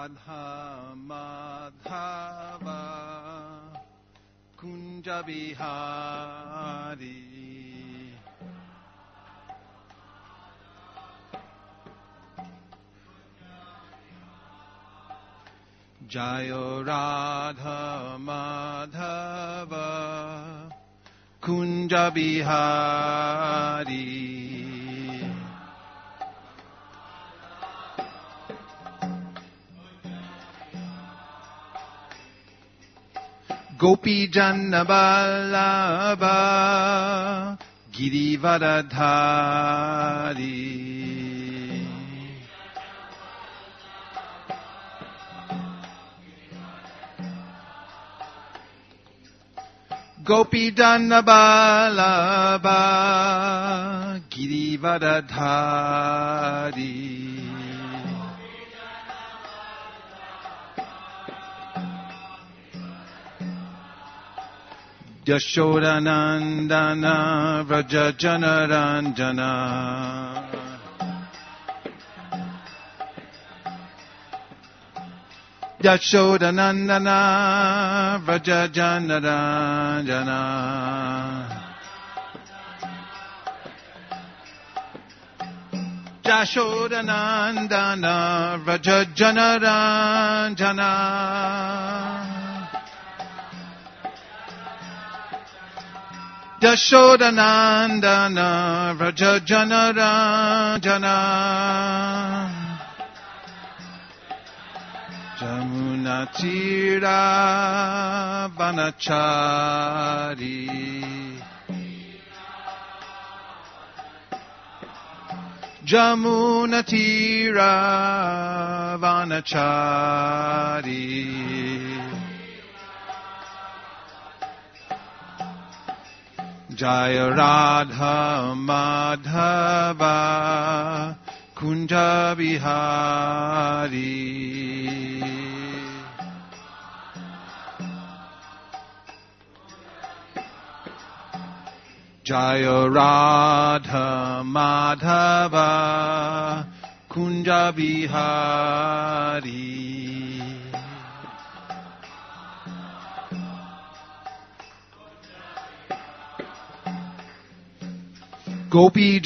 Radha Madhava Kunja Bihari Jayo Radha Madhava Kunja Bihari Gopi Jannaballabha Girivaradhari Gopi Jannaballabha Girivaradhari Yashodanandana Vraja Janaranjana Yashodanandana Vraja Janaranjana Yashodanandana Vraja Janaranjana Yashodanandana Vraja Janaranjana Jamuna Tira Vanachari Jamuna Tira Vanachari Jaya Radha Madhava Kunja Bihari Jaya Radha Madhava Kunja Bihari Gopi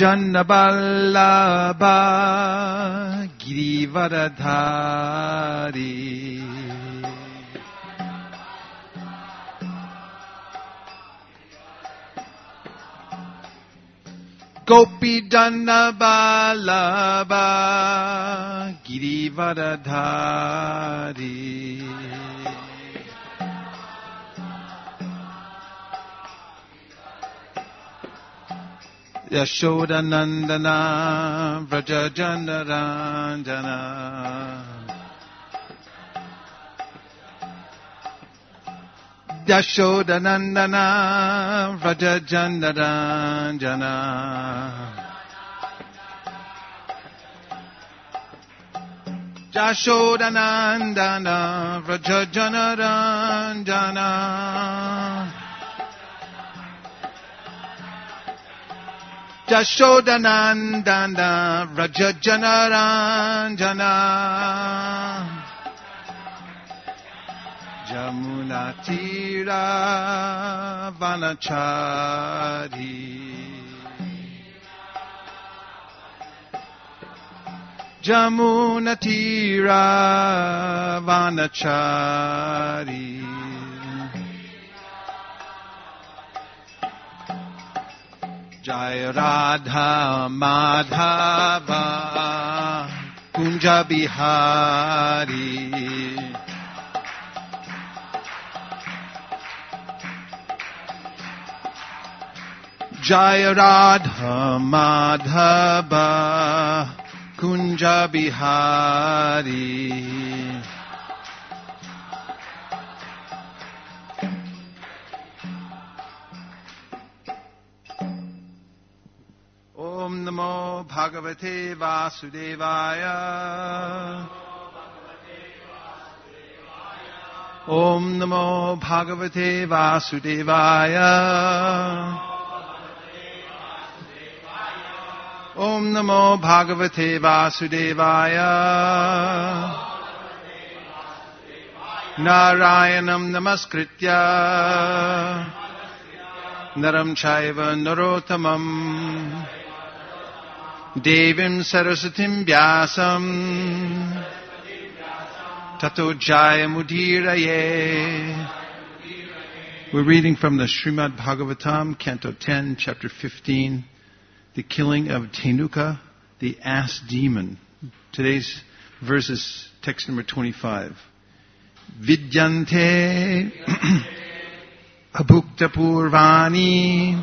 Jannaballabha Girivaradhari Gopi Jannaballabha Girivaradhari Yashodanandana Vraja Janaranjana Yashodanandana Vraja Janaranjana Yashodanandana Vraja Janaranjana Yashodanandana Vraja Janaranjana Jamuna Tira Vanachari Jamuna Tira Vanachari Jaya Radha Madhava Kunja Bihari Jaya Radha Madhava Kunja Bihari Om Namo Bhagavate Vasudevaya Om Namo Bhagavate Vasudevaya Om Namo Bhagavate Vasudevaya Narayanam namaskritya Naram chaiva narottamam Devim Sarasatim Vyasam Tato Jayamudiraye. We're reading from the Srimad Bhagavatam, Canto 10, Chapter 15, the killing of Tenuka, the ass demon. Today's verse is text number 25. Vidyante abhukta purvani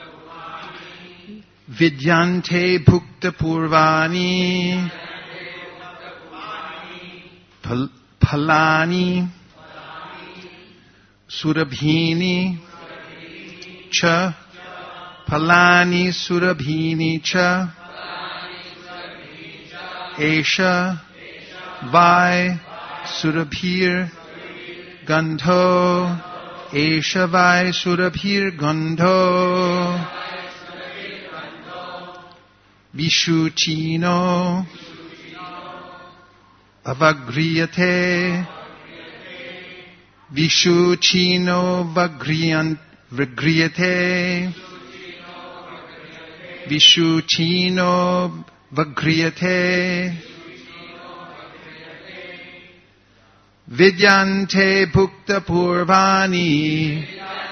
Vidyante bhukta purvani Phalani Surabhini Cha Phalani Surabhini Cha Esha Vai Surabhir Gandho Esha Vai Surabhir Gandho Vishuchino Avagriyate Vishuchino Vagriyate Vishuchino Vagriyate Vidyante Bhukta Purvani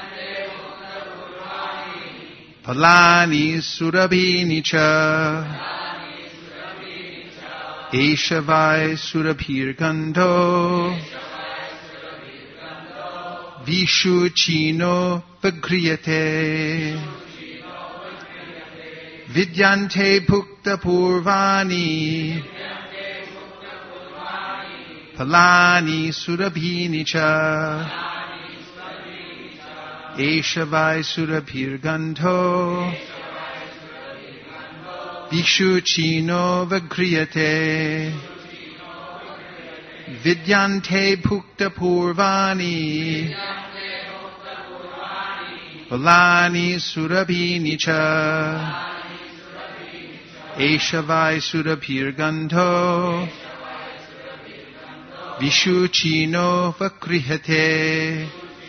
Phalani Surabhini Cha Eshavai Surabhir Gandho Vishuchino Vagriyate Vidyante Bhukta Purvani Phalani Surabhini Cha Eshavai Surabhir Gandho Vishuchino Vagriyate Vidyante Bhukta Purvani Phalani Surabhini Cha Eshavai Surabhir Gandho Vishuchino Vagriyate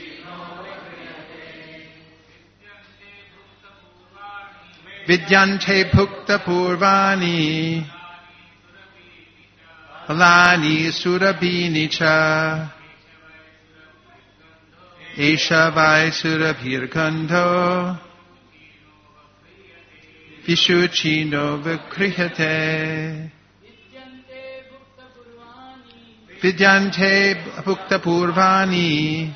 Vidyante Bhukta Purvani Phalani Surabhini Cha Eshavai Surabhir Gandho Vishuchino Vagriyate Vidyante Bhukta Purvani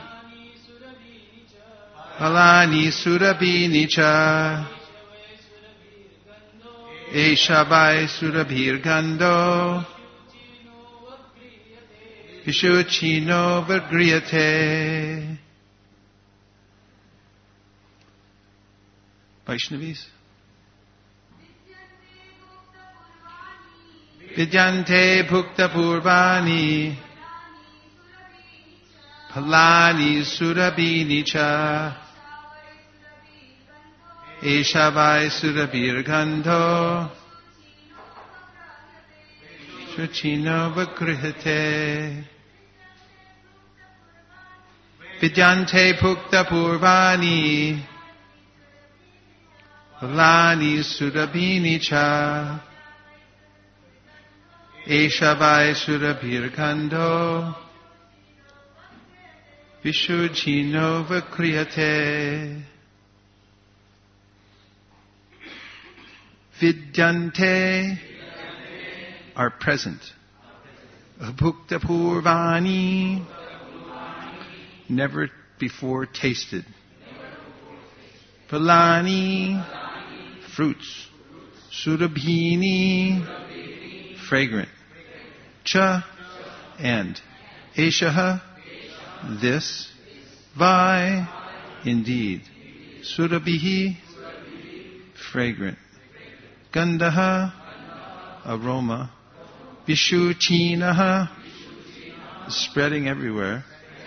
Phalani Surabhini Cha Eshavai Surabhir Gandho Vishuchino Vagriyate. Vaishnavis. Vidyante Bhukta Purvani Phalani Surabhini Cha Eshavai Surabhir Gandho Vishuchino Vagriyate Vidyante Bhukta Purvani Phalani Surabhini Cha Eshavai Surabhir Gandho Vishuchino Vagriyate Vidyante are present. Bhukta Purvani never before tasted. Phalani fruits. Surabhini fragrant. Cha and Eshaha this. Vai indeed. Surabhihi fragrant. Gandhaha aroma. Vishuchinaha spreading everywhere.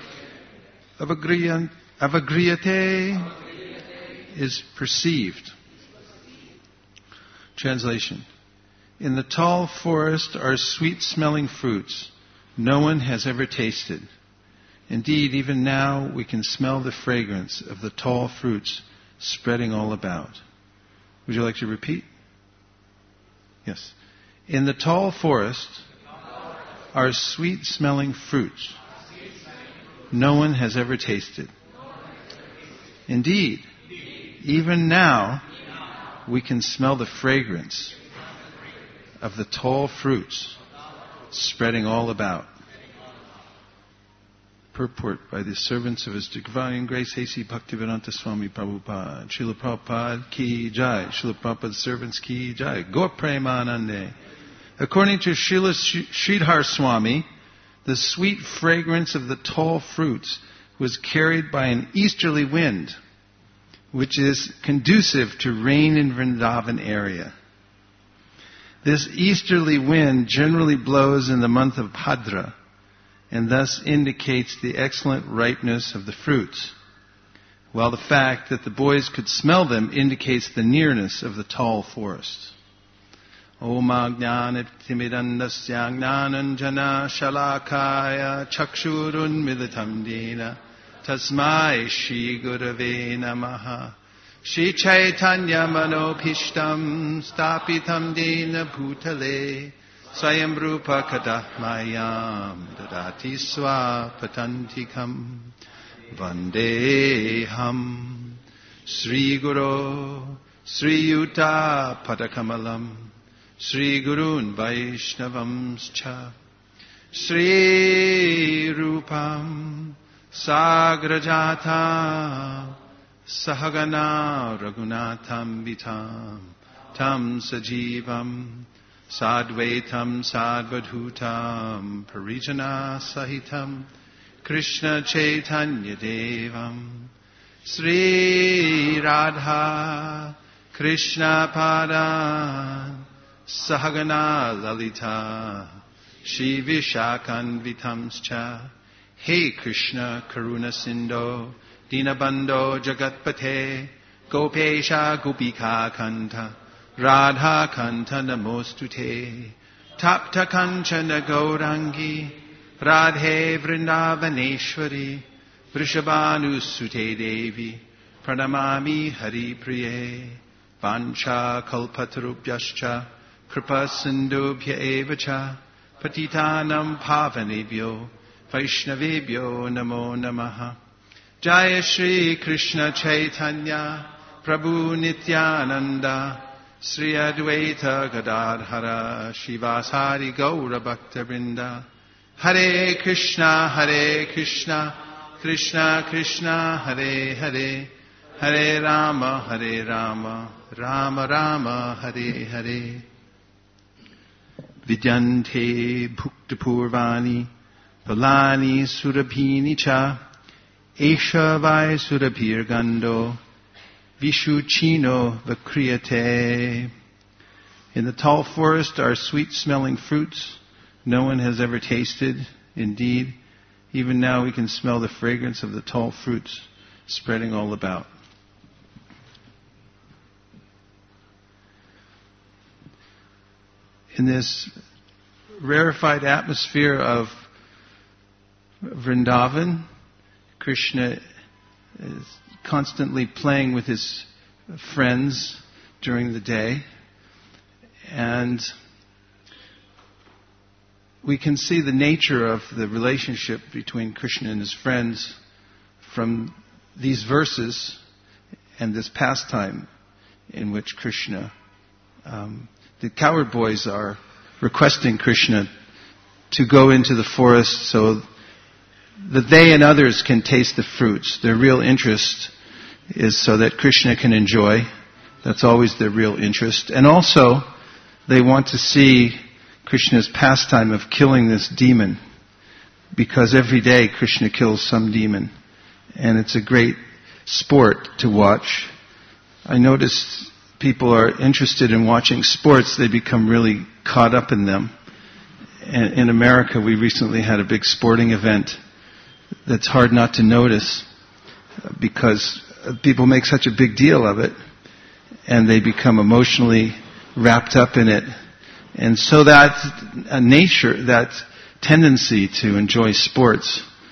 Avagriyate is perceived. Translation. In the tall forest are sweet-smelling fruits no one has ever tasted. Indeed, even now we can smell the fragrance of the tall fruits spreading all about. Would you like to repeat? Yes. In the tall forest are sweet-smelling fruits no one has ever tasted. Indeed, even now we can smell the fragrance of the tall fruits spreading all about. Purport by the servants of His Divine Grace, A.C. Bhaktivedanta Swami Prabhupada. Srila Prabhupada ki jai. Srila Prabhupada's servants ki jai. Gaur Premanande. According to Srila Sridhar Swami, the sweet fragrance of the tall fruits was carried by an easterly wind, which is conducive to rain in Vrindavan area. This easterly wind generally blows in the month of Bhadra, and thus indicates the excellent ripeness of the fruits, while the fact that the boys could smell them indicates the nearness of the tall forest. Om Ajnaniptimidandasya Jnananjana Shalakaya Chakshurun Midatam Dena Tasmai Shri Gurave Namaha Shri Chaitanya Manopishtam Stapitam Dena Bhutale Swayam Rupa Kadahmayam Dadati Swapatantikam Vandeham Sri Guru Sri Yuta Padakamalam Sri Gurun Vaishnavamscha Sri Rupam Sagrajata Sahagana Raghunatham Vitam Tam Sajivam Sadvaitam Sadvadhutam Parijana Sahitam Krishna Chaitanya Devam Sri Radha Krishna Padan Sahagana Lalita Shri Vishakanvitamscha Hey Krishna Karuna Sindho Dinabandho Jagatpate Gopesha Gopika Kanta Radha Kanta Namostute Tapta Kanchana Gaurangi Radhe Vrindavaneshwari Vrishabhanu Sute Devi Pranamami Hari Priye Vancha Kalpatarubhyascha Kripa Sindhubhya Evacha Patitanam Pavanebhyo Vaishnavebhyo Namo Namaha Jaya Shri Krishna Chaitanya Prabhu Nityananda Sri Advaita Gadadhara Shivasari Gaura Bhakta Vrinda Hare Krishna Krishna Krishna Hare Hare Hare Rama Rama Rama Hare Hare Vidyante Bhukta Purvani Palani Surabhini Cha Esha Vai Surabhir Gando Vishuchino Vakriyate. In the tall forest are sweet-smelling fruits no one has ever tasted. Indeed, even now we can smell the fragrance of the tall fruits spreading all about. In this rarefied atmosphere of Vrindavan, Krishna is constantly playing with his friends during the day, and we can see the nature of the relationship between Krishna and his friends from these verses and this pastime in which Krishna, the cowherd boys are requesting Krishna to go into the forest so that they and others can taste the fruits. Their real interest is so that Krishna can enjoy. That's always their real interest. And also, they want to see Krishna's pastime of killing this demon, because every day Krishna kills some demon. And it's a great sport to watch. I notice people are interested in watching sports. They become really caught up in them. And in America, we recently had a big sporting event that's hard not to notice because people make such a big deal of it and they become emotionally wrapped up in it. And so that nature, that tendency to enjoy sports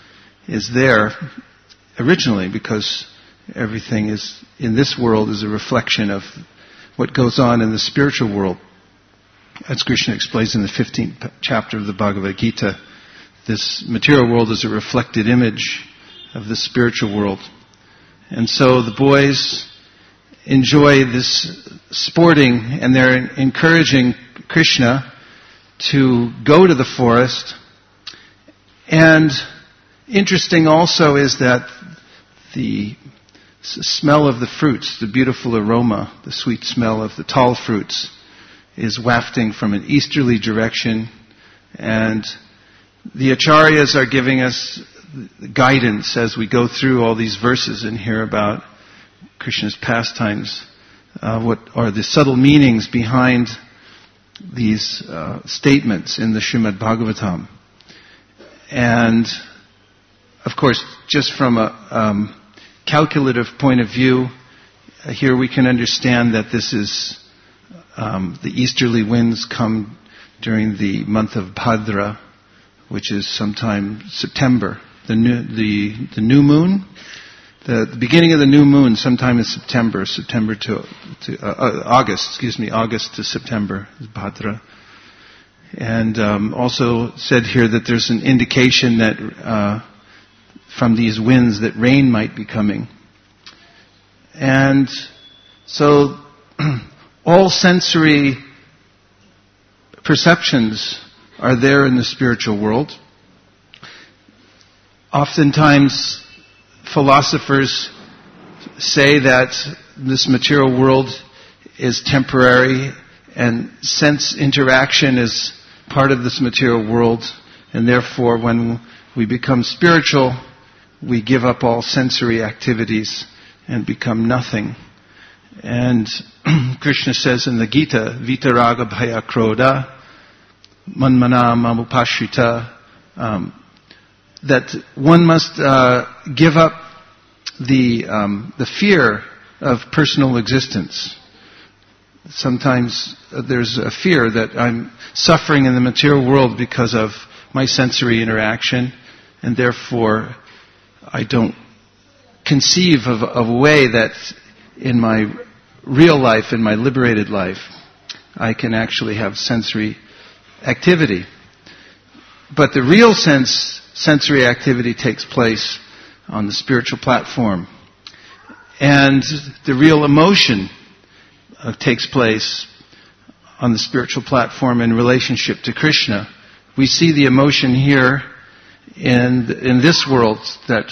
is there originally, because everything is in this world is a reflection of what goes on in the spiritual world. As Krishna explains in the 15th chapter of the Bhagavad Gita, this material world is a reflected image of the spiritual world. And so the boys enjoy this sporting, and they're encouraging Krishna to go to the forest. And interesting also is that the smell of the fruits, the beautiful aroma, the sweet smell of the tall fruits, is wafting from an easterly direction. And the acharyas are giving us guidance as we go through all these verses and hear about Krishna's pastimes. What are the subtle meanings behind these statements in the Srimad Bhagavatam? And, of course, just from a calculative point of view, here we can understand that this is the easterly winds come during the month of Bhadra, which is sometime September. The new moon, the beginning of the new moon, sometime in September to August. August to September is Bhadra. And also said here that there's an indication that from these winds that rain might be coming. And so all sensory perceptions are there in the spiritual world. Oftentimes, philosophers say that this material world is temporary, and sense interaction is part of this material world, and therefore when we become spiritual, we give up all sensory activities and become nothing. And Krishna says in the Gita, Vitaraga Bhaya Krodha, Manmana Mamupashrita, that one must give up the fear of personal existence. Sometimes there's a fear that I'm suffering in the material world because of my sensory interaction, and therefore I don't conceive of a way that in my real life, in my liberated life, I can actually have sensory activity. But the real sensory activity takes place on the spiritual platform. And the real emotion takes place on the spiritual platform in relationship to Krishna. We see the emotion here in this world that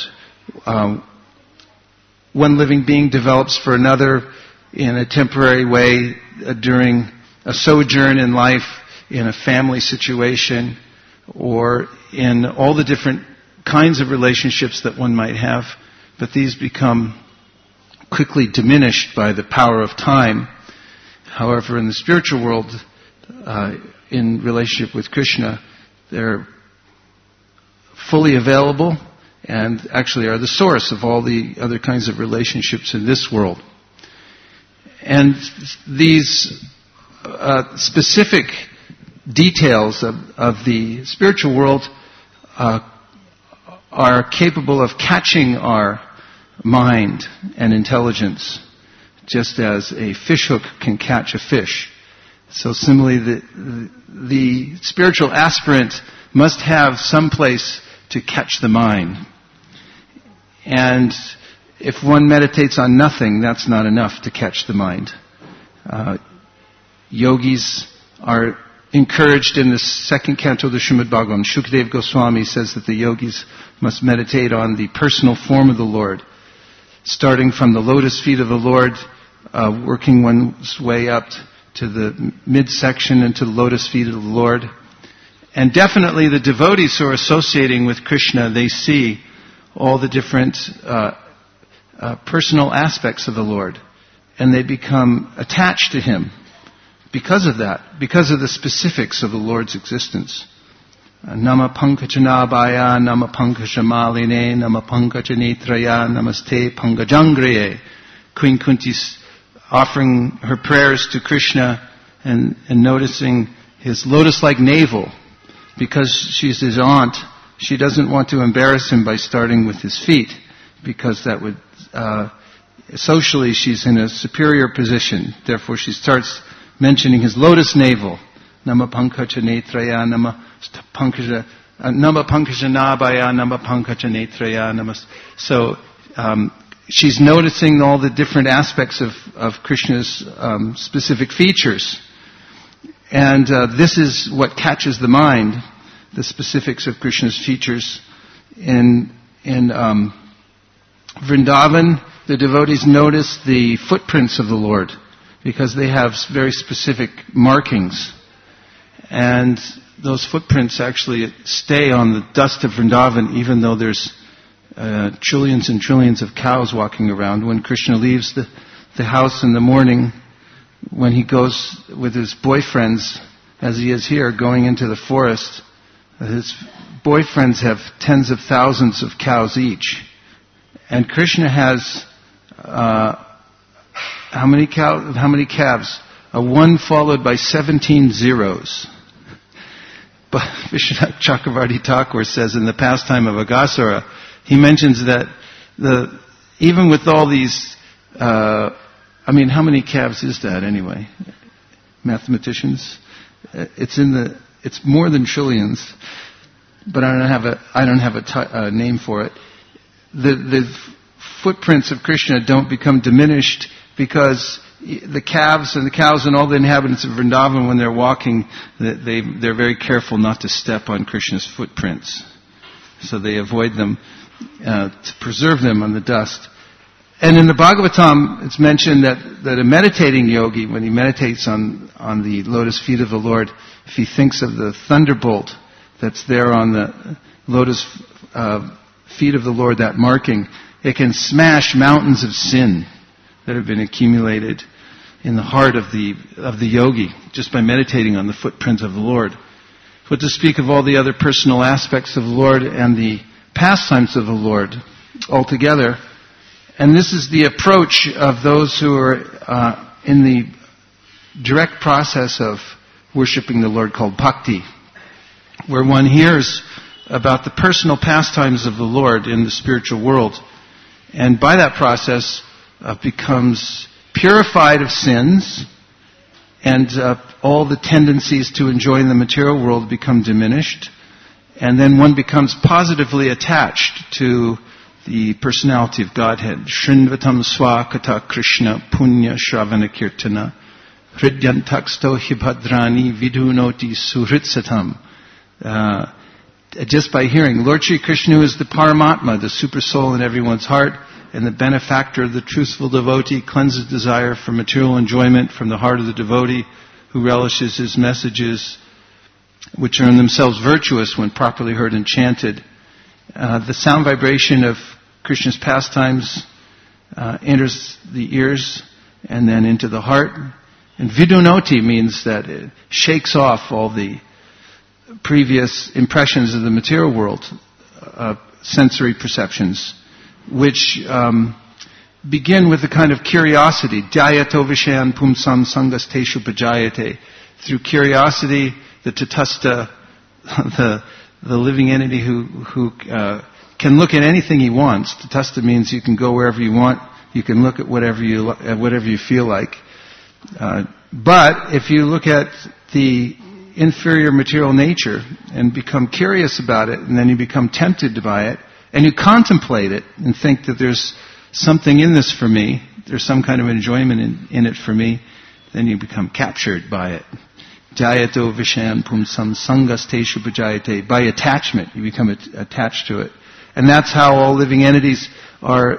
one living being develops for another in a temporary way during a sojourn in life, in a family situation, or in all the different kinds of relationships that one might have. But these become quickly diminished by the power of time. However, in the spiritual world, in relationship with Krishna, they're fully available and actually are the source of all the other kinds of relationships in this world. And these specific details of the spiritual world are capable of catching our mind and intelligence, just as a fishhook can catch a fish. So similarly, the spiritual aspirant must have some place to catch the mind. And if one meditates on nothing, that's not enough to catch the mind. Yogis are encouraged in the second canto of the Srimad Bhagavatam. Shukdev Goswami says that the yogis must meditate on the personal form of the Lord, starting from the lotus feet of the Lord, working one's way up to the midsection and to the lotus feet of the Lord. And definitely the devotees who are associating with Krishna, they see all the different personal aspects of the Lord, and they become attached to Him because of that, because of the specifics of the Lord's existence. Nama Pankajanaabhaya, Nama Pankajamaline, Nama Pankajanitraya, Namaste Pankajangriye. Queen Kunti's offering her prayers to Krishna and noticing his lotus-like navel, because she's his aunt, she doesn't want to embarrass him by starting with his feet, because that would, socially she's in a superior position. Therefore she starts mentioning his lotus navel. Nama pankaja netraya, nama pankaja nabhaya, nama pankaja netraya, nama. So, she's noticing all the different aspects of Krishna's specific features. And this is what catches the mind, the specifics of Krishna's features. In Vrindavan, the devotees notice the footprints of the Lord, because they have very specific markings. And those footprints actually stay on the dust of Vrindavan, even though there's trillions and trillions of cows walking around. When Krishna leaves the house in the morning, when he goes with his boyfriends, as he is here, going into the forest, his boyfriends have tens of thousands of cows each. And Krishna has how many calves? A 1 followed by 17 zeros. But Vishwanath Chakravarti Thakur says in the pastime of Aghasura, he mentions that even with all these, how many calves is that anyway? Mathematicians? It's more than trillions, but I don't have a name for it. The footprints of Krishna don't become diminished, because the calves and the cows and all the inhabitants of Vrindavan, when they're walking, they're very careful not to step on Krishna's footprints. So they avoid them to preserve them on the dust. And in the Bhagavatam, it's mentioned that a meditating yogi, when he meditates on the lotus feet of the Lord, if he thinks of the thunderbolt that's there on the lotus feet of the Lord, that marking, it can smash mountains of sin that have been accumulated in the heart of the yogi, just by meditating on the footprint of the Lord. But to speak of all the other personal aspects of the Lord and the pastimes of the Lord altogether. And this is the approach of those who are in the direct process of worshipping the Lord, called bhakti, where one hears about the personal pastimes of the Lord in the spiritual world, and by that process becomes purified of sins, and all the tendencies to enjoy in the material world become diminished, and then one becomes positively attached to the personality of Godhead. Shrinvatam swakata Krishna punya shravana kirtana hridyantaksto hibhadrani vidunoti suhritsatam. Just by hearing, Lord Shri Krishna is the Paramatma, the super soul in everyone's heart, and the benefactor of the truthful devotee, cleanses desire for material enjoyment from the heart of the devotee who relishes his messages, which are in themselves virtuous when properly heard and chanted. The sound vibration of Krishna's pastimes enters the ears and then into the heart. And vidunoti means that it shakes off all the previous impressions of the material world, sensory perceptions, which begin with a kind of curiosity. Dhyato vishayan pumsam sangasteshu pajayate. Through curiosity, the tatastha, the living entity who can look at anything he wants. Tatastha means you can go wherever you want. You can look at whatever you feel like. But if you look at the inferior material nature and become curious about it, and then you become tempted by it, and you contemplate it and think that there's something in this for me, there's some kind of enjoyment in it for me, then you become captured by it. Jayato vishayan pumsam sangasteshu pajayate. By attachment, you become attached to it. And that's how all living entities are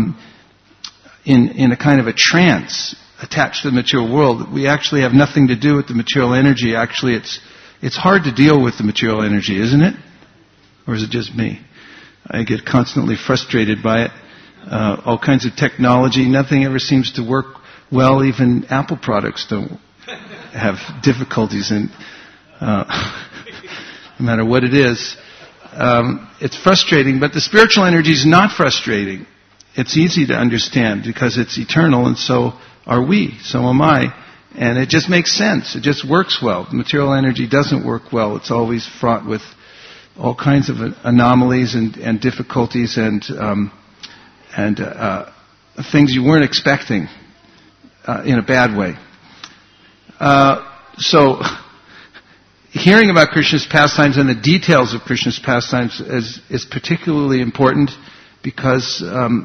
in a kind of a trance, attached to the material world. We actually have nothing to do with the material energy. Actually, it's hard to deal with the material energy, isn't it? Or is it just me? I get constantly frustrated by it. All kinds of technology, nothing ever seems to work well. Even Apple products don't have difficulties in, no matter what it is. It's frustrating, but the spiritual energy is not frustrating. It's easy to understand because it's eternal, and so are we, so am I. And it just makes sense. It just works well. The material energy doesn't work well. It's always fraught with all kinds of anomalies and difficulties and things you weren't expecting in a bad way. So, hearing about Krishna's pastimes and the details of Krishna's pastimes is particularly important because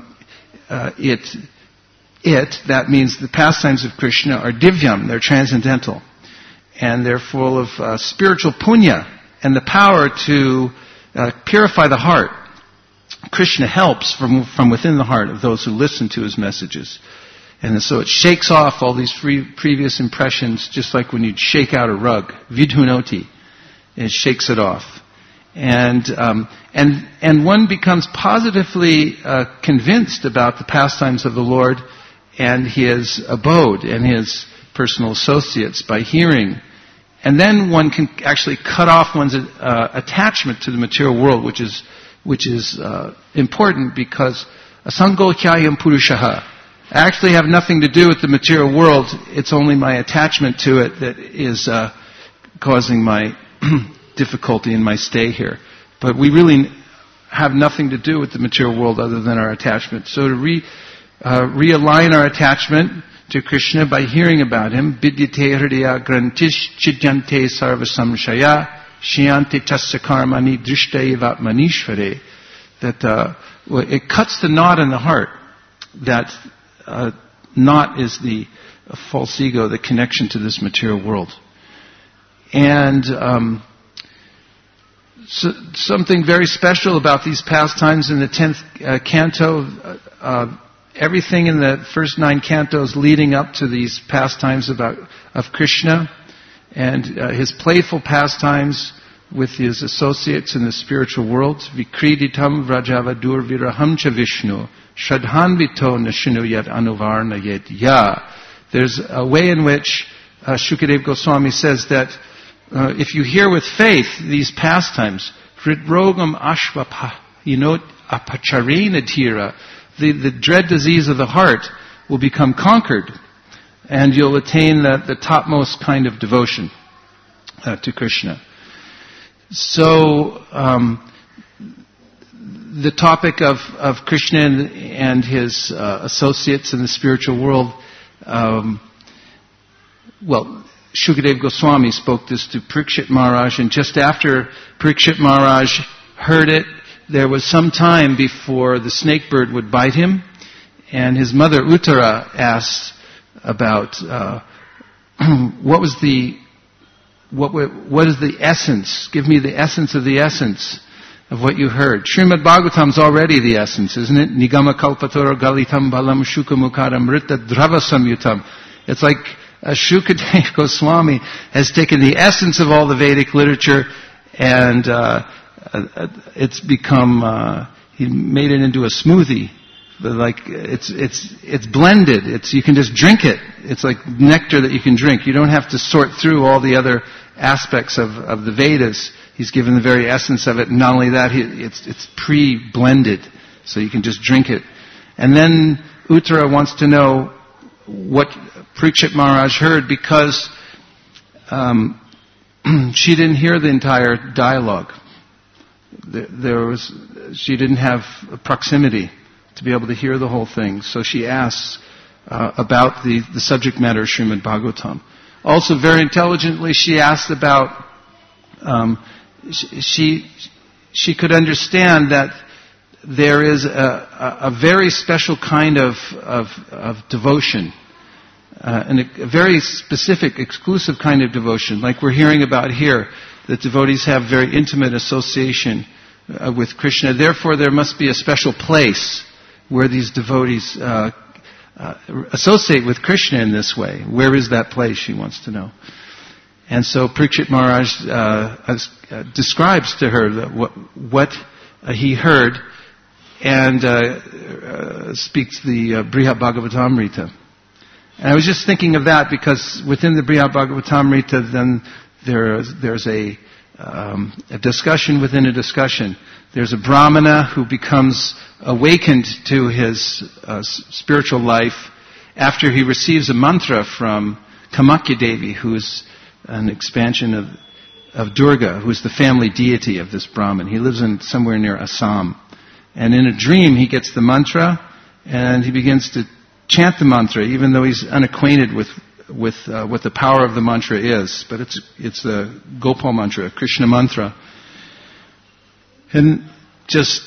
that means the pastimes of Krishna are divyam, they're transcendental, and they're full of spiritual punya and the power to purify the heart. Krishna helps from within the heart of those who listen to his messages. And so it shakes off all these previous impressions, just like when you'd shake out a rug. Vidhunoti. It shakes it off. And one becomes positively convinced about the pastimes of the Lord and his abode and his personal associates by hearing. And then one can actually cut off one's attachment to the material world, which is important because asango hyayam purushaha. I actually have nothing to do with the material world. It's only my attachment to it that is causing my difficulty in my stay here. But we really have nothing to do with the material world other than our attachment. So to realign our attachment to Krishna by hearing about him, vidyate hridaya grantish chidyante sarva samshaya shiyante tasya karmani drishtaivat manishvare. That it cuts the knot in the heart. That knot is the false ego, the connection to this material world. And something very special about these pastimes in the 10th canto, everything in the first 9 cantos leading up to these pastimes of Krishna and his playful pastimes with his associates in the spiritual world. Vikriditam vrajavadur viraham cha Vishnu shadhanvito nashinu yat anuvarna yet ya. There's a way in which Shukadeva Goswami says that if you hear with faith these pastimes, hridrogam ashvapayinot apacharena tira, the dread disease of the heart will become conquered, and you'll attain the topmost kind of devotion to Krishna. So, the topic of Krishna and his associates in the spiritual world, Shukadeva Goswami spoke this to Parikshit Maharaj, and just after Parikshit Maharaj heard it, there was some time before the snake bird would bite him, and his mother Uttara asked about what is the essence? Give me the essence of what you heard. Srimad Bhagavatam's already the essence, isn't it? Nigama kalpatoro galitam balam shukamukaram rita drava samyutam. It's like Shukadeva Goswami has taken the essence of all the Vedic literature and it's become, he made it into a smoothie. Like, it's blended. You can just drink it. It's like nectar that you can drink. You don't have to sort through all the other aspects of the Vedas. He's given the very essence of it. And not only that, it's pre-blended. So you can just drink it. And then Uttara wants to know what Parikshit Maharaj heard because she didn't hear the entire dialogue. She didn't have proximity to be able to hear the whole thing. So she asks about the subject matter of Srimad Bhagavatam. Also, very intelligently, she asked about, she could understand that there is a very special kind of devotion, and a very specific, exclusive kind of devotion, like we're hearing about here, that devotees have very intimate association with Krishna. Therefore, there must be a special place where these devotees associate with Krishna in this way. Where is that place, she wants to know. And so Parikshit Maharaj describes to her what he heard and speaks the Brihad Bhagavatamrita. And I was just thinking of that because within the Brihad Bhagavatamrita then there's a discussion within a discussion. There's a brahmana who becomes awakened to his spiritual life after he receives a mantra from Kamakya Devi, who is an expansion Durga, who's the family deity of this Brahmin. He lives in somewhere near Assam. And in a dream, he gets the mantra, and he begins to chant the mantra, even though he's unacquainted with what the power of the mantra is. But it's a Gopal mantra, a Krishna mantra. And just,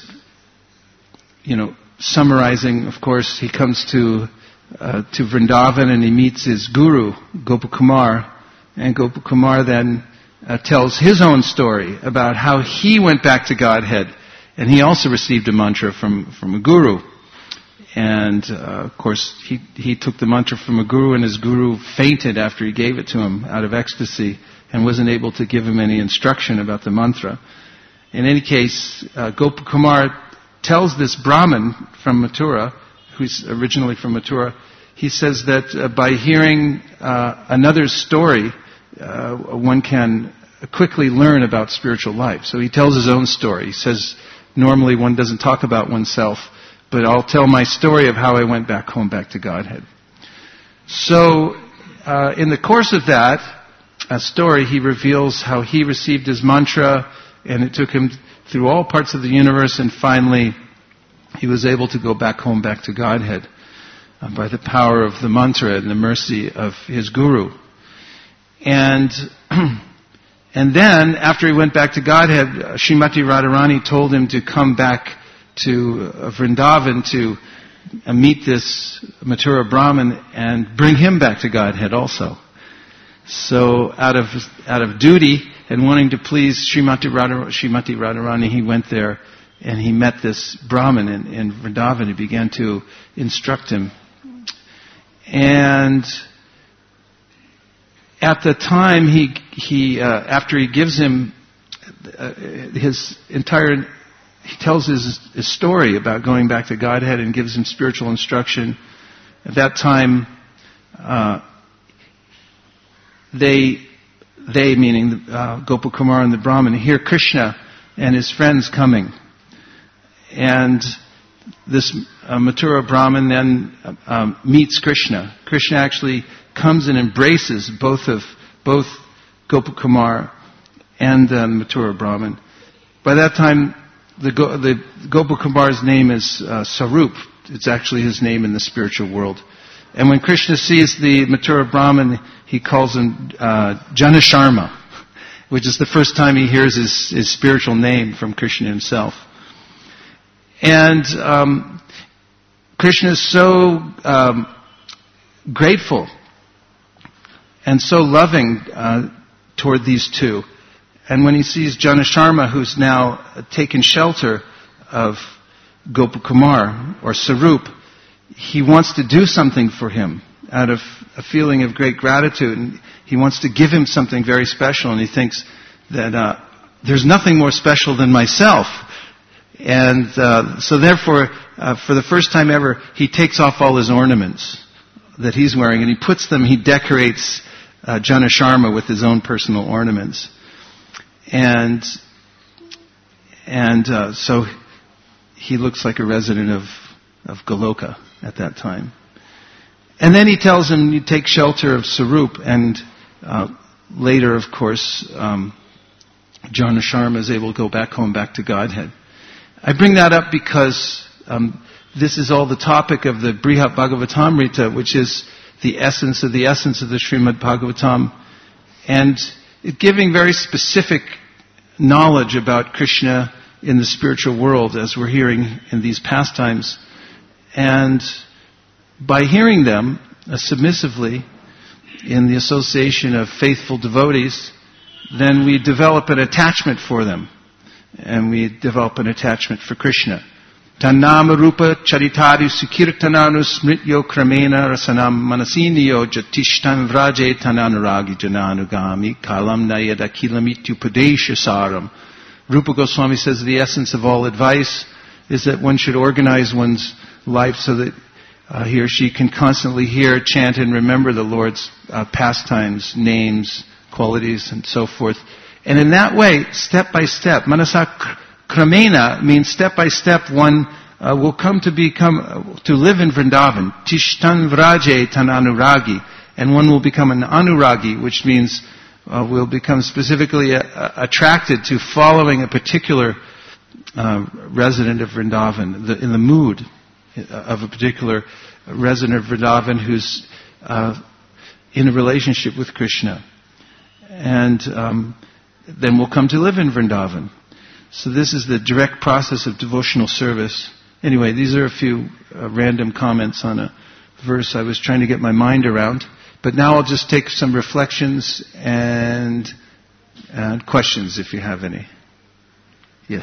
summarizing, of course, he comes to Vrindavan and he meets his guru, Gopakumar. And Gopakumar then tells his own story about how he went back to Godhead. And he also received a mantra from a guru. And, of course, he took the mantra from a guru, and his guru fainted after he gave it to him out of ecstasy and wasn't able to give him any instruction about the mantra. In any case, Gopakumar tells this Brahmin from Mathura, who's originally from Mathura, he says that by hearing another's story, one can quickly learn about spiritual life. So he tells his own story. He says, normally one doesn't talk about oneself, but I'll tell my story of how I went back home, back to Godhead. So, in the course of that story, he reveals how he received his mantra, and it took him through all parts of the universe, and finally, he was able to go back home, back to Godhead, by the power of the mantra and the mercy of his guru. And then, after he went back to Godhead, Srimati Radharani told him to come back to Vrindavan to meet this Mathura Brahmin and bring him back to Godhead also. So, out of duty and wanting to please Srimati Radharani, he went there and he met this Brahmin in Vrindavan. He began to instruct him. And at the time, after he gives him his entire, he tells his story about going back to Godhead and gives him spiritual instruction. At that time, they meaning Gopakumar and the Brahmin, hear Krishna and his friends coming. And this Mathura Brahmin then meets Krishna. Krishna actually comes and embraces both Gopakumar and the Mathura Brahmin. By that time, the Gopakumar's name is Sarup. It's actually his name in the spiritual world. And when Krishna sees the Mathura Brahmin, he calls him Janasharma, which is the first time he hears his spiritual name from Krishna himself. And Krishna is so grateful and so loving toward these two. And when he sees Janasharma, who's now taken shelter of Gopakumar, or Sarup, he wants to do something for him out of a feeling of great gratitude. And he wants to give him something very special. And he thinks that there's nothing more special than myself. And so therefore, for the first time ever, he takes off all his ornaments that he's wearing, and he decorates Janasharma with his own personal ornaments. And so he looks like a resident of Goloka at that time. And then he tells him, you take shelter of Sarup, and later, of course, Janasharma is able to go back home, back to Godhead. I bring that up because this is all the topic of the Brihat Bhagavatamrita, which is the essence of the Srimad Bhagavatam, and it giving very specific knowledge about Krishna in the spiritual world, as we're hearing in these pastimes. And by hearing them submissively in the association of faithful devotees, then we develop an attachment for them. And we develop an attachment for Krishna. Tannama rupa charitari sukirtananu smrityo kramena rasanam manasiniyo jatishtan vraje tananuragi jananugami kalam nayada kilamitu padesha saram. Rupa Goswami says the essence of all advice is that one should organize one's life so that he or she can constantly hear, chant, and remember the Lord's pastimes, names, qualities, and so forth. And in that way, step by step, manasa kramena means step by step one will come to live in Vrindavan. Tishtan vraje tan anuragi. And one will become an anuragi, which means will become specifically attracted to following a particular resident of Vrindavan, in the mood of a particular resident of Vrindavan who's in a relationship with Krishna. And then we'll come to live in Vrindavan. So this is the direct process of devotional service. Anyway, these are a few random comments on a verse I was trying to get my mind around. But now I'll just take some reflections and questions if you have any. Yes.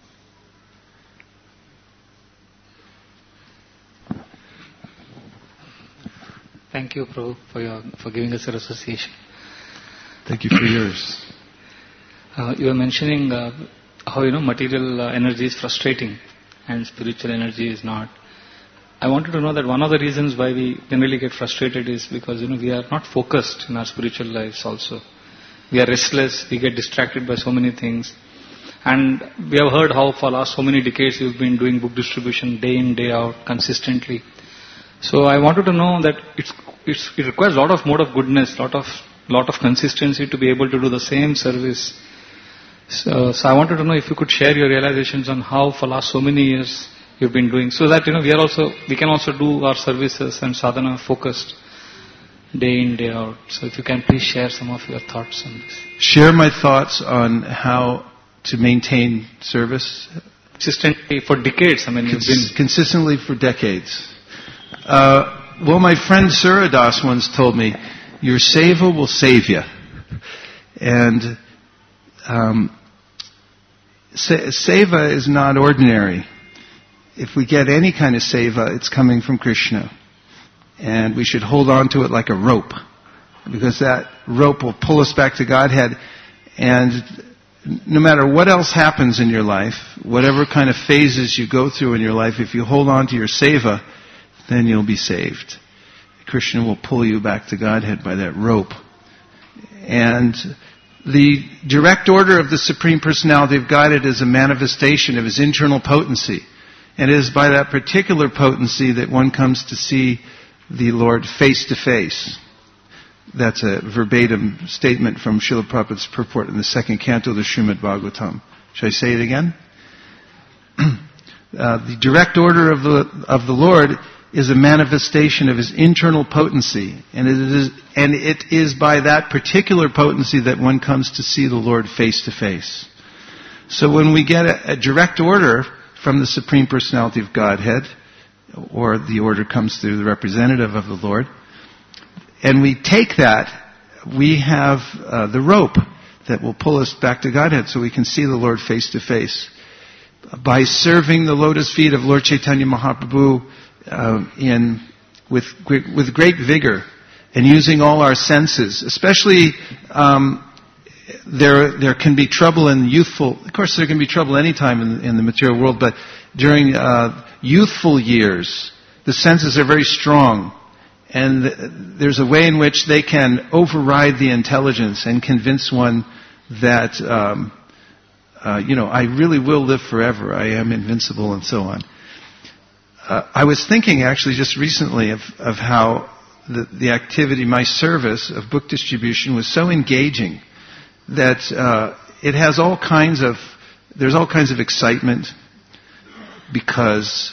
Thank you, Prabhu, for giving us your association. Thank you for yours. You were mentioning how material energy is frustrating and spiritual energy is not. I wanted to know that one of the reasons why we generally get frustrated is because we are not focused in our spiritual lives also. We are restless, we get distracted by so many things. And we have heard how for the last so many decades you've been doing book distribution day in, day out, consistently. So I wanted to know that it requires a lot of mode of goodness, lot of consistency to be able to do the same service. So I wanted to know if you could share your realizations on how for the last so many years you've been doing, so that we can also do our services and sadhana focused day in, day out. So if you can please share some of your thoughts on this. Share my thoughts on how to maintain service consistently for decades. You've been consistently for decades. Well, my friend Suradas once told me, your seva will save you. And seva is not ordinary. If we get any kind of seva, it's coming from Krishna. And we should hold on to it like a rope. Because that rope will pull us back to Godhead. And no matter what else happens in your life, whatever kind of phases you go through in your life, if you hold on to your seva, then you'll be saved. Krishna will pull you back to Godhead by that rope. And the direct order of the Supreme Personality of Godhead is a manifestation of His internal potency. And it is by that particular potency that one comes to see the Lord face to face. That's a verbatim statement from Srila Prabhupada's purport in the second canto of the Srimad Bhagavatam. Should I say it again? The direct order of the Lord is a manifestation of His internal potency, and it is by that particular potency that one comes to see the Lord face to face. So when we get a direct order from the Supreme Personality of Godhead, or the order comes through the representative of the Lord, and we take that, we have the rope that will pull us back to Godhead so we can see the Lord face to face. By serving the lotus feet of Lord Chaitanya Mahaprabhu with great vigor and using all our senses, especially there can be trouble in youthful. Of course, there can be trouble anytime in the material world, but during youthful years, the senses are very strong, and there's a way in which they can override the intelligence and convince one that I really will live forever. I am invincible, and so on. I was thinking actually just recently of how the activity, my service of book distribution was so engaging that it has there's all kinds of excitement because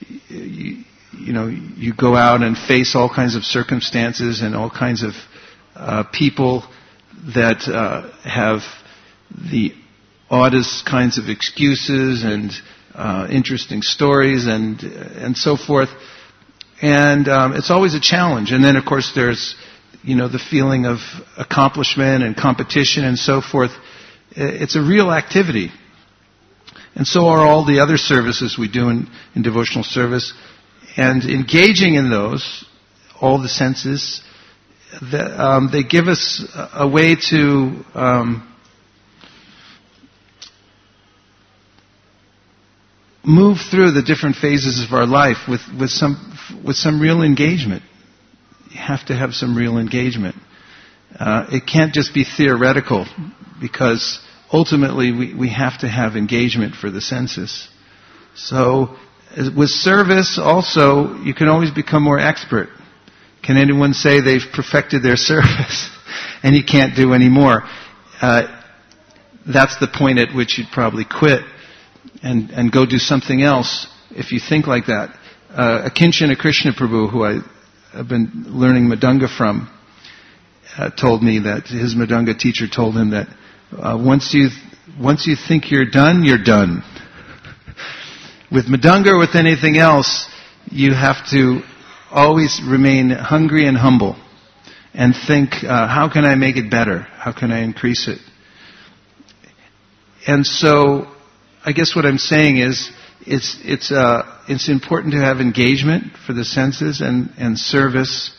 you go out and face all kinds of circumstances and all kinds of people that have the oddest kinds of excuses and interesting stories and so forth. And it's always a challenge. And then, of course, there's the feeling of accomplishment and competition and so forth. It's a real activity. And so are all the other services we do in devotional service. And engaging in those, all the senses, they give us a way to move through the different phases of our life with some real engagement. You have to have some real engagement. It can't just be theoretical, because ultimately we have to have engagement for the senses. So with service also, you can always become more expert. Can anyone say they've perfected their service? and you can't do any more. That's the point at which you'd probably quit and go do something else if you think like that. Akinchana Krishna Prabhu, who I've been learning Madanga from, told me that his Madanga teacher told him that once you think you're done, you're done. With Madanga or with anything else, you have to always remain hungry and humble and think, how can I make it better? How can I increase it? And so, I guess what I'm saying is, it's important to have engagement for the senses, and service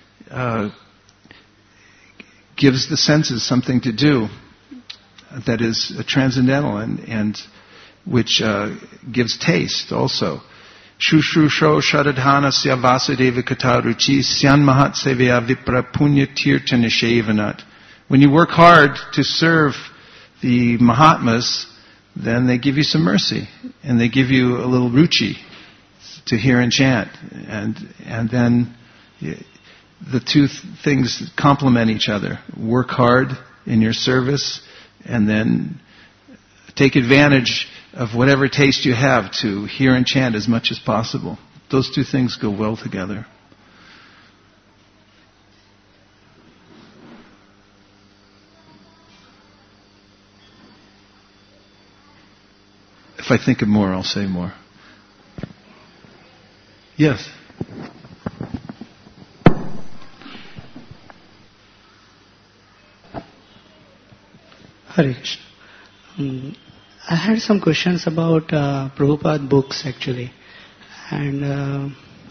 gives the senses something to do that is transcendental and which gives taste also. Shushrusho Sharadhanasya Vasudeva Kata Ruchi Syan Mahat Sevya Vipra Punya Tirtha Nishevanat. When you work hard to serve the Mahatmas, then they give you some mercy, and they give you a little ruchi to hear and chant, and then the two things complement each other. Work hard in your service, and then take advantage of whatever taste you have to hear and chant as much as possible. Those two things go well together. If I think of more, I'll say more. Yes? Hare Krishna. I had some questions about Prabhupada books actually. And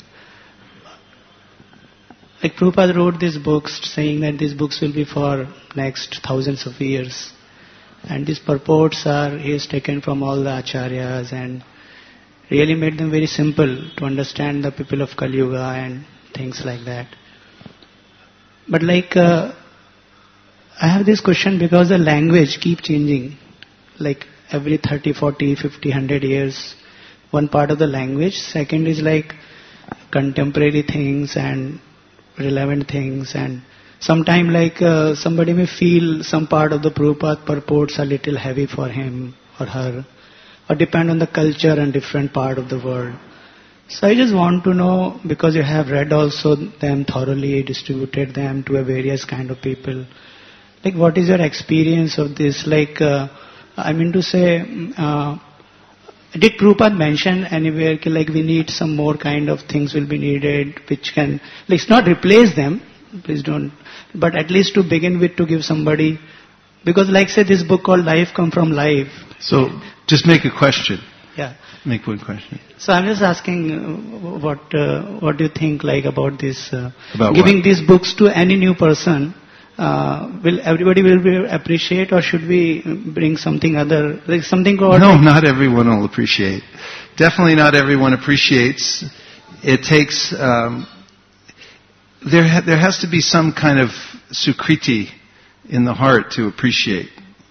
like Prabhupada wrote these books saying that these books will be for next thousands of years. And these purports he has taken from all the acharyas and really made them very simple to understand the people of Kali Yuga and things like that. But I have this question because the language keep changing. Like every 30, 40, 50, 100 years, one part of the language. Second is like contemporary things and relevant things, and sometimes somebody may feel some part of the Prabhupada purports a little heavy for him or her, or depend on the culture and different part of the world. So I just want to know, because you have read also them thoroughly, distributed them to a various kind of people, like what is your experience of this? I mean to say, did Prabhupada mention anywhere like we need some more kind of things will be needed which can, it's not replace them, please don't, but at least to begin with to give somebody, because say this book called Life Come From Life. So just make a question. Yeah. Make one question. So I'm just asking what do you think about this, about giving what? These books to any new person, will everybody appreciate, or should we bring something other, something called... No, not everyone will appreciate. Definitely not everyone appreciates. It takes... There has to be some kind of sukriti in the heart to appreciate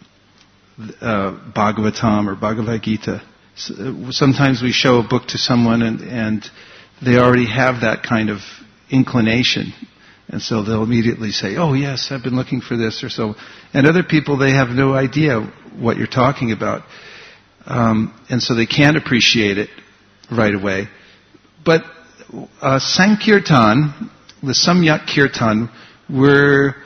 Bhagavatam or Bhagavad Gita. Sometimes we show a book to someone and they already have that kind of inclination. And so they'll immediately say, oh yes, I've been looking for this or so. And other people, they have no idea what you're talking about. And so they can't appreciate it right away. But Sankirtan, the Samyak Kirtan, we're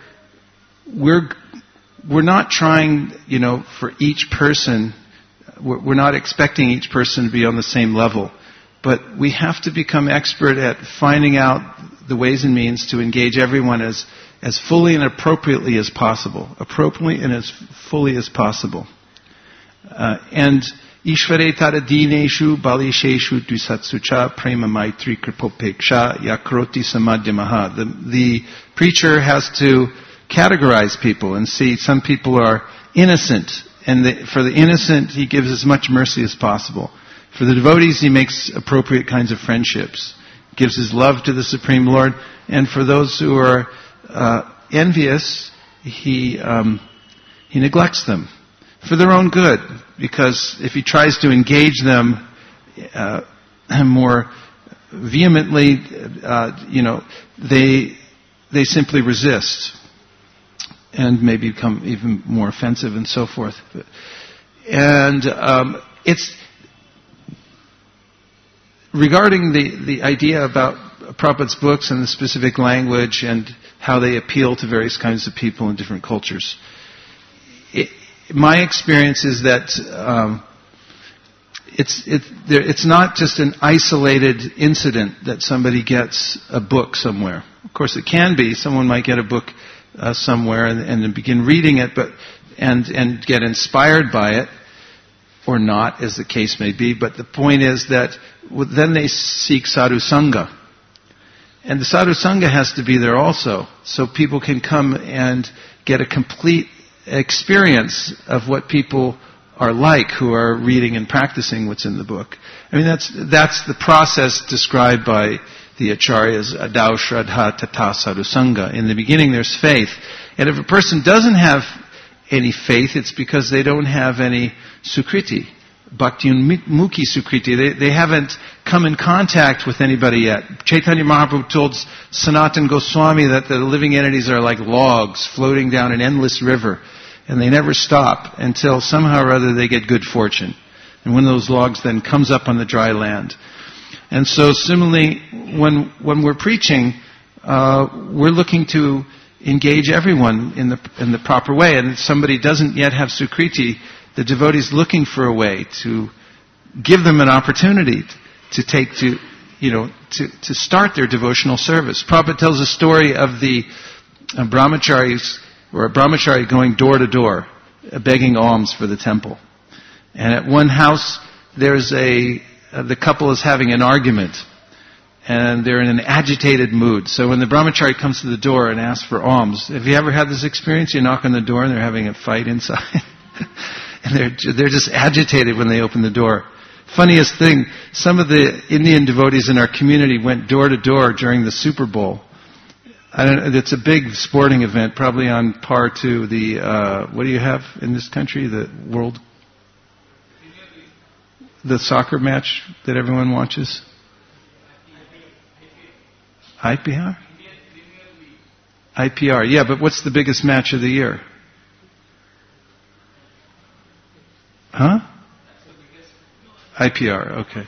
not trying, for each person, we're not expecting each person to be on the same level. But we have to become expert at finding out the ways and means to engage everyone as fully and appropriately as possible. Appropriately and as fully as possible. And Ishvare Taradineshu Balisheshu Dvisatsucha Prema Maitri Kripopeksha Yakroti Samadhyamaha. The preacher has to categorize people and see some people are innocent. And for the innocent, he gives as much mercy as possible. For the devotees, he makes appropriate kinds of friendships. Gives his love to the Supreme Lord. And for those who are envious, he neglects them for their own good. Because if he tries to engage them more vehemently, they simply resist. and maybe become even more offensive and so forth. And it's regarding the idea about Prabhupada's books and the specific language and how they appeal to various kinds of people in different cultures. My experience is that it's not just an isolated incident that somebody gets a book somewhere. Of course, it can be. Someone might get a book somewhere and then begin reading it, and get inspired by it, or not, as the case may be. But the point is that then they seek sadhu sangha. And the sadhu sangha has to be there also, so people can come and get a complete experience of what people are like who are reading and practicing what's in the book. I mean, that's the process described by the acharyas, adau shraddha tata sadhu sangha. In the beginning there's faith. And if a person doesn't have any faith, it's because they don't have any sukriti, bhakti-mukhi sukriti. They haven't come in contact with anybody yet. Chaitanya Mahaprabhu told Sanatana Goswami that the living entities are like logs floating down an endless river, and they never stop until somehow or other they get good fortune. And one of those logs then comes up on the dry land. And so similarly, when we're preaching, we're looking to engage everyone in the proper way. And if somebody doesn't yet have sukriti, the devotee is looking for a way to give them an opportunity to start their devotional service. Prabhupada tells a story of the brahmacharis, or a brahmachari going door to door, begging alms for the temple. And at one house, the couple is having an argument, and they're in an agitated mood. So when the brahmachari comes to the door and asks for alms, have you ever had this experience? You knock on the door and they're having a fight inside. And they're just agitated when they open the door. Funniest thing, some of the Indian devotees in our community went door to door during the Super Bowl. It's a big sporting event, probably on par to the, what do you have in this country? The soccer match that everyone watches? IPR? IPR, yeah, but what's the biggest match of the year? Huh? IPR, okay.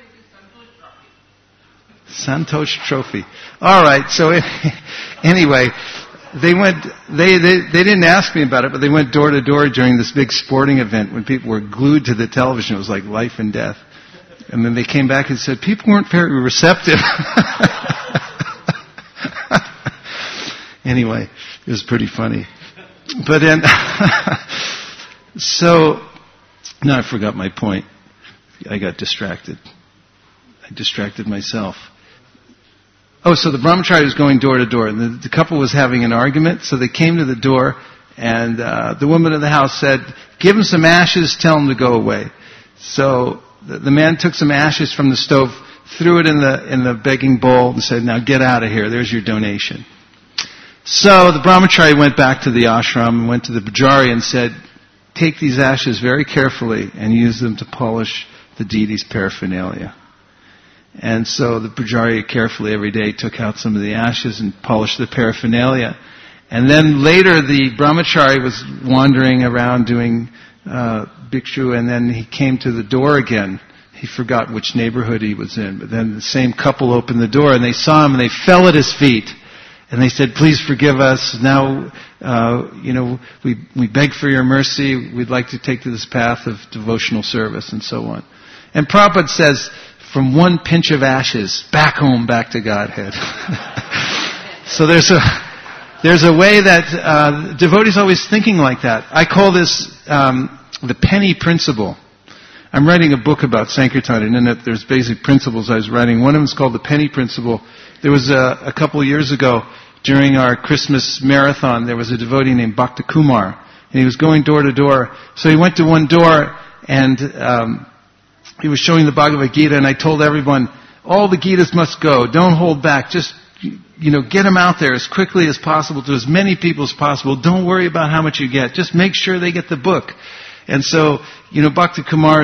Santosh Trophy. All right. So anyway, they didn't ask me about it, but they went door to door during this big sporting event when people were glued to the television. It was like life and death. And then they came back and said people weren't very receptive. Anyway, it was pretty funny. But then, so now I forgot my point. I got distracted. I distracted myself. Oh, so the brahmachari was going door to door, and the couple was having an argument, so they came to the door, and the woman of the house said, give him some ashes, tell him to go away. So the man took some ashes from the stove, threw it in the begging bowl, and said, now get out of here, there's your donation. So the brahmachari went back to the ashram and went to the pujari and said, take these ashes very carefully and use them to polish the deity's paraphernalia. And so the pujari carefully every day took out some of the ashes and polished the paraphernalia. And then later the brahmachari was wandering around doing bhikshu, and then he came to the door again. He forgot which neighborhood he was in. But then the same couple opened the door and they saw him and they fell at his feet. And they said, please forgive us. Now, we beg for your mercy. We'd like to take to this path of devotional service and so on. And Prabhupada says, from one pinch of ashes, back home, back to Godhead. So there's a way that devotees always thinking like that. I call this the penny principle. I'm writing a book about Sankirtan, and in it there's basic principles I was writing. One of them is called the penny principle. There was a couple of years ago, during our Christmas marathon, there was a devotee named Bhakta Kumar, and he was going door to door. So he went to one door, and he was showing the Bhagavad Gita, and I told everyone, all the Gitas must go. Don't hold back. Just, get them out there as quickly as possible to as many people as possible. Don't worry about how much you get. Just make sure they get the book. And so, Bhakta Kumar's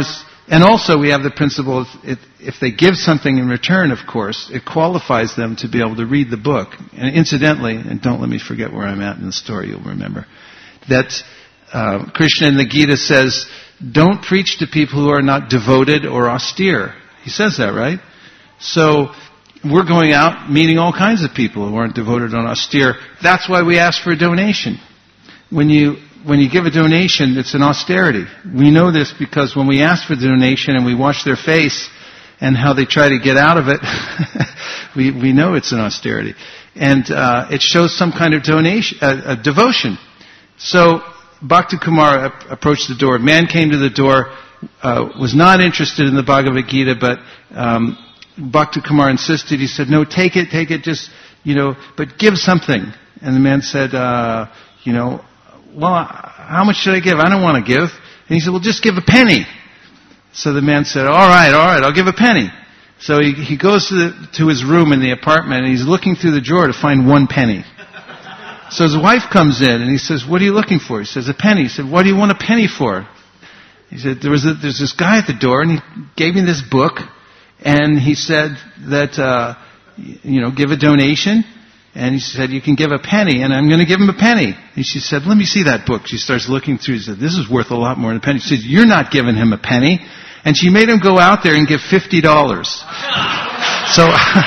And also we have the principle, if they give something in return, of course, it qualifies them to be able to read the book. And incidentally, and don't let me forget where I'm at in the story, you'll remember, that Krishna in the Gita says, don't preach to people who are not devoted or austere. He says that, right? So we're going out meeting all kinds of people who aren't devoted or austere. That's why we ask for a donation. When you give a donation, it's an austerity. We know this because when we ask for the donation and we watch their face and how they try to get out of it, we know it's an austerity. And it shows some kind of devotion. So Bhakti Kumar approached the door. Man came to the door, was not interested in the Bhagavad Gita, but Bhakti Kumar insisted. He said, no, take it, just, but give something. And the man said, well, how much should I give? I don't want to give. And he said, well, just give a penny. So the man said, all right, I'll give a penny. So he goes to his room in the apartment, and he's looking through the drawer to find 1 penny. So his wife comes in, and he says, what are you looking for? He says, a penny. He said, what do you want a penny for? He said, there's this guy at the door, and he gave me this book, and he said that, give a donation. And he said, you can give a penny, and I'm going to give him a penny. And she said, let me see that book. She starts looking through. She said, this is worth a lot more than a penny. She said, you're not giving him a penny. And she made him go out there and give $50. So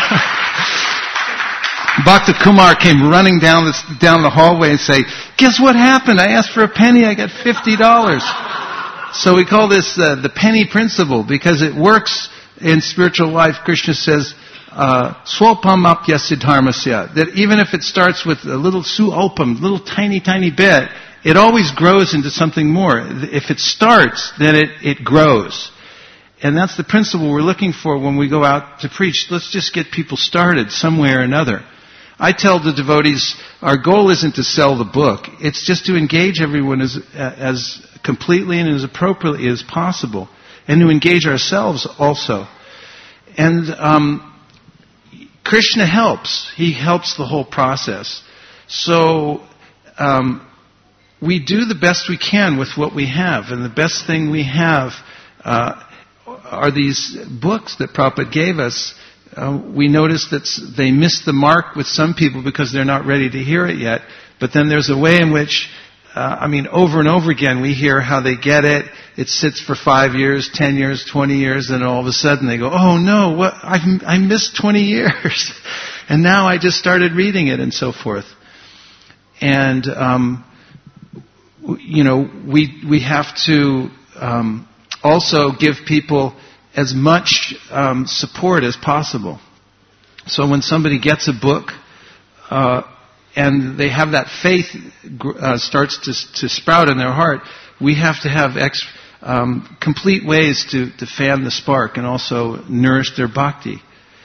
Bhakti Kumar came running down the hallway and say, guess what happened? I asked for a penny, I got $50. So we call this the penny principle, because it works in spiritual life. Krishna says, swalpam apya siddharmasya, that even if it starts with a little suopam, little tiny bit, it always grows into something more. If it starts, then it grows. And that's the principle we're looking for when we go out to preach. Let's just get people started some way or another. I tell the devotees, our goal isn't to sell the book. It's just to engage everyone as completely and as appropriately as possible. And to engage ourselves also. And Krishna helps. He helps the whole process. So we do the best we can with what we have. And the best thing we have are these books that Prabhupada gave us. We notice that they miss the mark with some people because they're not ready to hear it yet. But then there's a way in which, over and over again, we hear how they get it. It sits for 5 years, 10 years, 20 years, and all of a sudden they go, oh no, what? I missed 20 years. And now I just started reading it, and so forth. And, we have to also give people as much support as possible. So when somebody gets a book, and they have that faith starts to sprout in their heart, we have to have complete ways to fan the spark and also nourish their bhakti.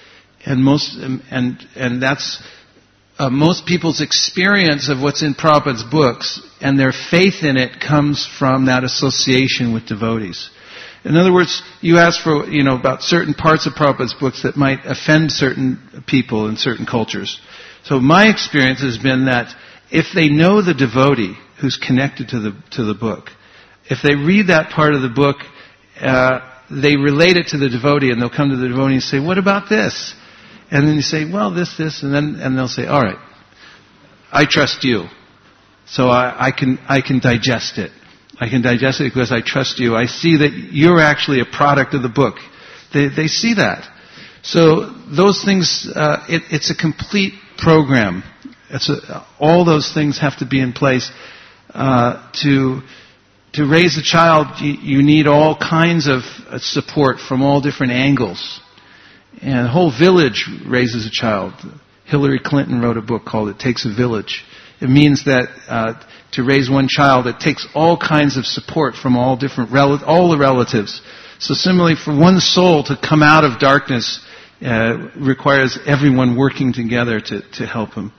And that's most people's experience of what's in Prabhupada's books, and their faith in it comes from that association with devotees. In other words, you ask for, about certain parts of Prabhupada's books that might offend certain people in certain cultures. So my experience has been that if they know the devotee who's connected to the book, if they read that part of the book, they relate it to the devotee, and they'll come to the devotee and say, what about this? And then you say, well, this, and they'll say, all right, I trust you. So I can digest it. I can digest it because I trust you. I see that you're actually a product of the book. They see that. So those things, it's a complete program. All those things have to be in place. To raise a child, you need all kinds of support from all different angles. And a whole village raises a child. Hillary Clinton wrote a book called It Takes a Village. It means that to raise one child, it takes all kinds of support from all the relatives. So similarly, for one soul to come out of darkness requires everyone working together to help him.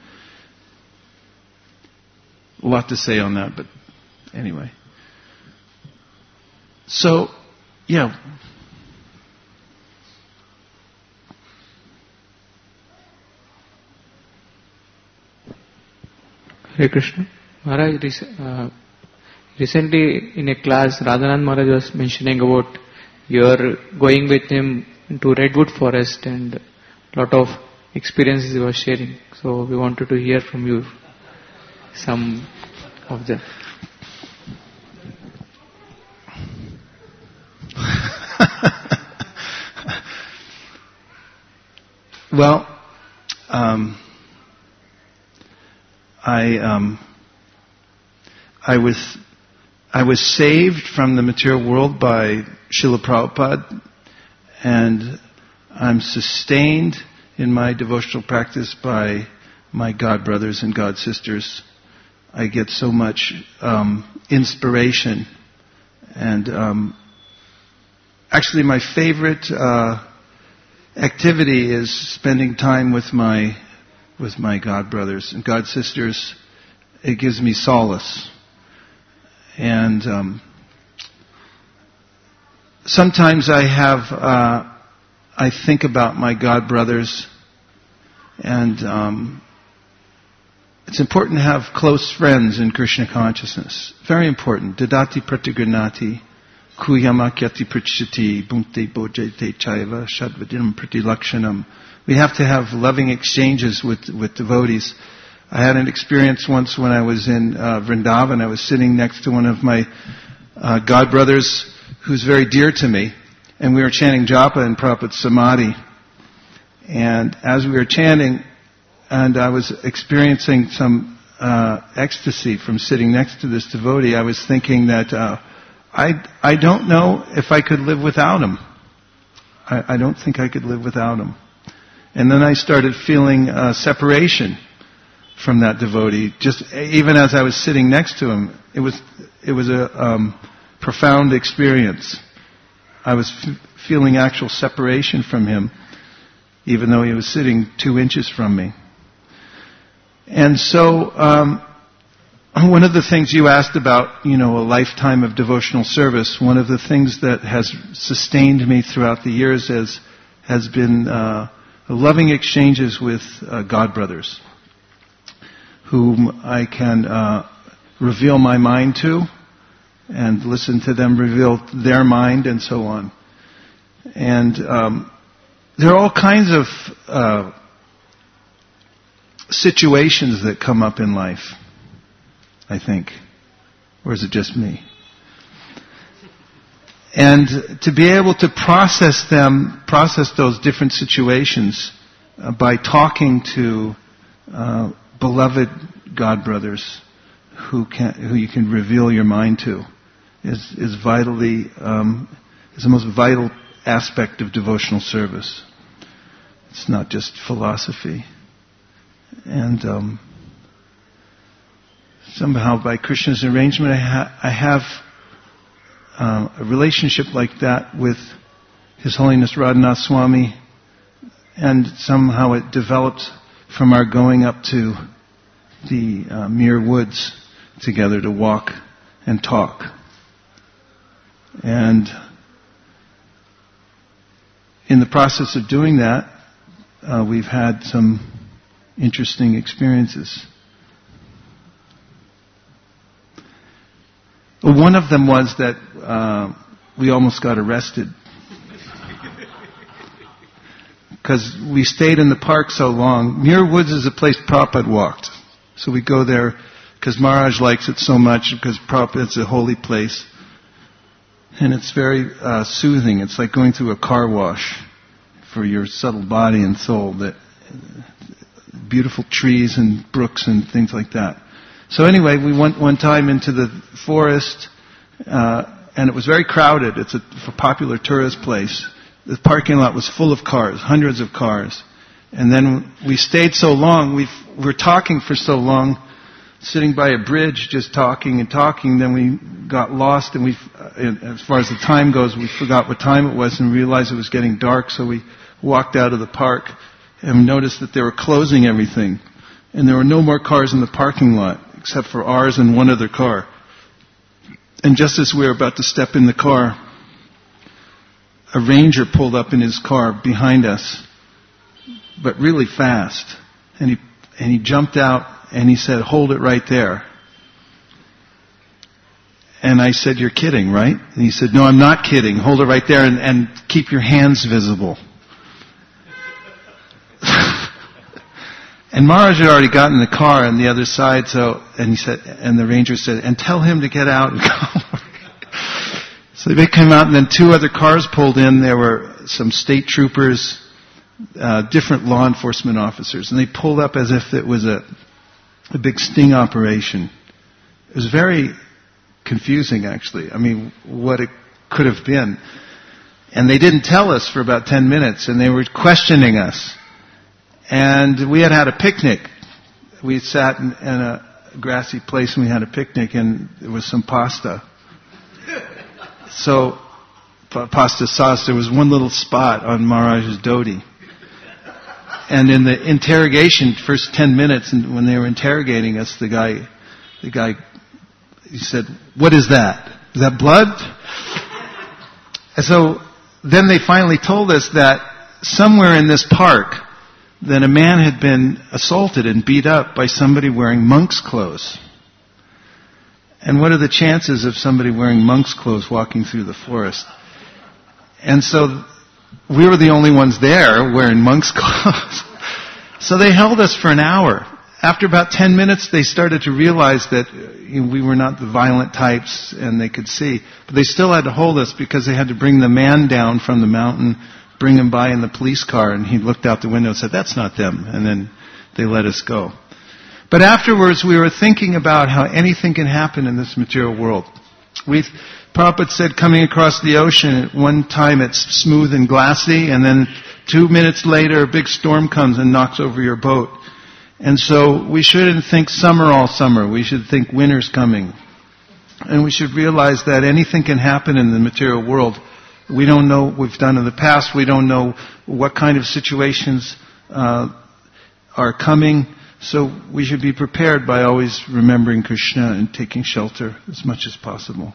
A lot to say on that, but anyway. So, yeah. Hare Krishna. Maharaj, recently in a class, Radhanand Maharaj was mentioning about you're going with him to Redwood Forest and a lot of experiences you were sharing. So we wanted to hear from you some of them. Well, I was saved from the material world by Srila Prabhupada, and I'm sustained in my devotional practice by my God brothers and God sisters. I get so much inspiration, and actually my favorite activity is spending time with my God brothers and God sisters. It gives me solace. And sometimes I think about my God brothers, and it's important to have close friends in Krishna consciousness. Very important. Dadati pratigranati, kuyamakyati prachiti, bhunte bojete chaiva, shadvadinam pratilakshanam. We have to have loving exchanges with devotees. I had an experience once when I was in Vrindavan. I was sitting next to one of my God brothers who's very dear to me, and we were chanting japa in Prabhupada's samadhi. And as we were chanting, and I was experiencing some ecstasy from sitting next to this devotee, I was thinking that I don't know if I could live without him. I don't think I could live without him. And then I started feeling separation from that devotee. Just even as I was sitting next to him, it was a profound experience. I was feeling actual separation from him, even though he was sitting 2 inches from me. And so, one of the things you asked about, a lifetime of devotional service, one of the things that has sustained me throughout the years has been loving exchanges with God brothers, whom I can reveal my mind to and listen to them reveal their mind and so on. And there are all kinds of situations that come up in life, I think. Or is it just me? And to be able to process those different situations by talking to beloved God brothers who you can reveal your mind to is vitally is the most vital aspect of devotional service. It's not just philosophy. And somehow by Krishna's arrangement, I have a relationship like that with His Holiness Radhanath Swami, and somehow it developed from our going up to the Mere Woods together to walk and talk. And in the process of doing that, we've had some interesting experiences. One of them was that we almost got arrested because we stayed in the park so long. Mere Woods is a place Prabhupada walked. So we go there because Maharaj likes it so much, because it's a holy place. And it's very soothing. It's like going through a car wash for your subtle body and soul. That beautiful trees and brooks and things like that. So anyway, we went one time into the forest, and it was very crowded. It's a popular tourist place. The parking lot was full of cars, hundreds of cars. And then we stayed so long, we were talking for so long, sitting by a bridge, just talking and talking. Then we got lost, and as far as the time goes, we forgot what time it was and realized it was getting dark. So we walked out of the park and noticed that they were closing everything, and there were no more cars in the parking lot except for ours and one other car. And just as we were about to step in the car, a ranger pulled up in his car behind us, but really fast. And he jumped out and he said, "Hold it right there." And I said, "You're kidding, right?" And he said, "No, I'm not kidding. Hold it right there and keep your hands visible." And Maharaj had already gotten in the car on the other side, and the ranger said, "And tell him to get out and go." So they came out, and then 2 other cars pulled in. There were some state troopers, different law enforcement officers, and they pulled up as if it was a big sting operation. It was very confusing, actually. I mean, what it could have been. And they didn't tell us for about 10 minutes, and they were questioning us. And we had a picnic. We had sat in a grassy place, and we had a picnic, and there was some pasta. So, pasta sauce, there was one little spot on Maharaj's dhoti. And in the interrogation, first 10 minutes, and when they were interrogating us, the guy, he said, "What is that? Is that blood?" And so, then they finally told us that somewhere in this park, that a man had been assaulted and beat up by somebody wearing monk's clothes. And what are the chances of somebody wearing monk's clothes walking through the forest? And so we were the only ones there wearing monk's clothes. So they held us for an hour. After about 10 minutes, they started to realize that we were not the violent types, and they could see. But they still had to hold us because they had to bring the man down from the mountain, bring him by in the police car, and he looked out the window and said, "That's not them." And then they let us go. But afterwards, we were thinking about how anything can happen in this material world. Prabhupada said coming across the ocean, at one time it's smooth and glassy, and then 2 minutes later a big storm comes and knocks over your boat. And so we shouldn't think summer all summer. We should think winter's coming. And we should realize that anything can happen in the material world. We don't know what we've done in the past. We don't know what kind of situations are coming. So we should be prepared by always remembering Krishna and taking shelter as much as possible.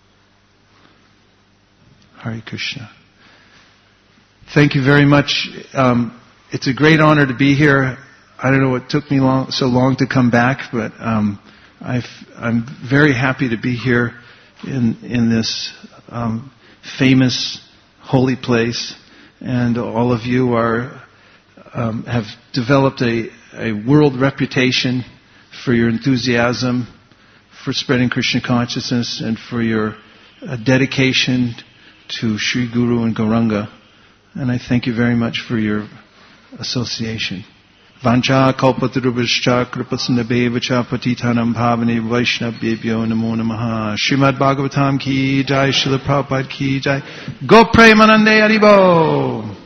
Hare Krishna. Thank you very much. It's a great honor to be here. I don't know what took me so long to come back, but I'm very happy to be here in this famous holy place, and all of you have developed a world reputation for your enthusiasm for spreading Krishna consciousness and for your dedication to Sri Guru and Gauranga. And I thank you very much for your association. Vancha kalpatarubhascha kripasindabhevacha patitanam bhavane vaishnavebhyo namo namaha. Srimad Bhagavatam ki jai, Srila Prabhupada ki jai. Go Premanande Haribo!